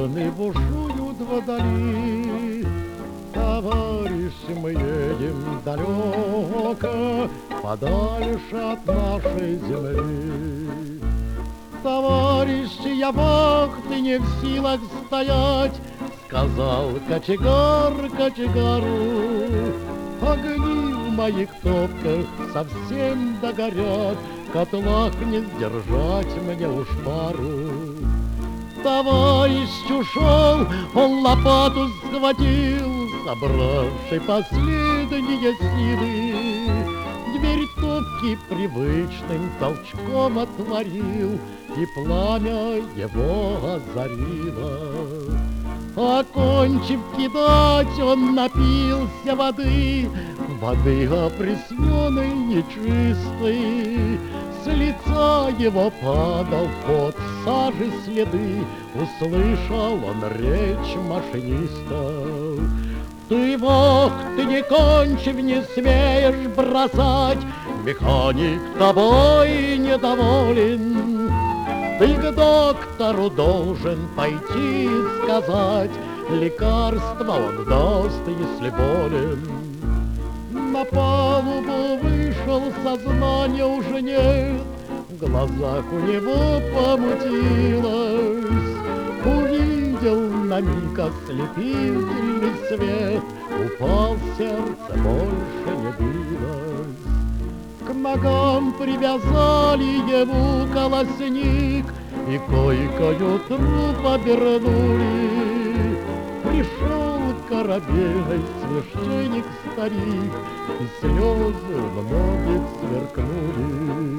волны бушуют вдали. Товарищ, мы едем далеко, подальше от нашей земли. Товарищ, я вахты не в силах стоять, сказал кочегар кочегару. Огни в моих топках совсем догорят, в котлах не сдержать мне уж пару. Товарищ ушел, он лопату схватил, собравший последние силы. Дверь топки привычным толчком отворил, и пламя его озарило. Окончив кидать, он напился воды, воды опресненной, нечистой. С лица его падал пот, сажи следы, услышал он речь машиниста. Ты вахты не кончив, не смеешь бросать, механик тобой недоволен. Ты к доктору должен пойти сказать, лекарство он даст, если болен. На палубу вышел, сознания уже нет, в глазах у него помутилось. Увидел на миг ослепительный свет, упал сердце, больше не билось. К ногам привязали ему колосник и койкою труп обернули. Пришел корабельный священник-старик, и слезы у многих сверкнули.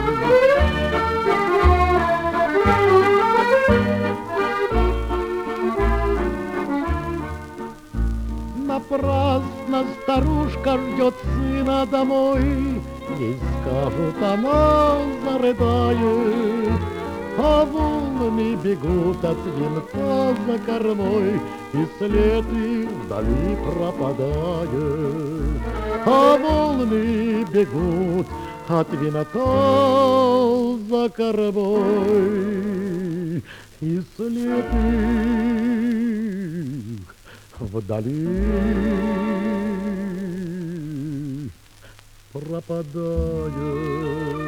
Напрасно старушка ждет сына домой, ей скажут, она зарыдает. А волны бегут от винта за кормой, и след их вдали пропадает. А волны бегут от винта за кормой, и след их вдали пропадает.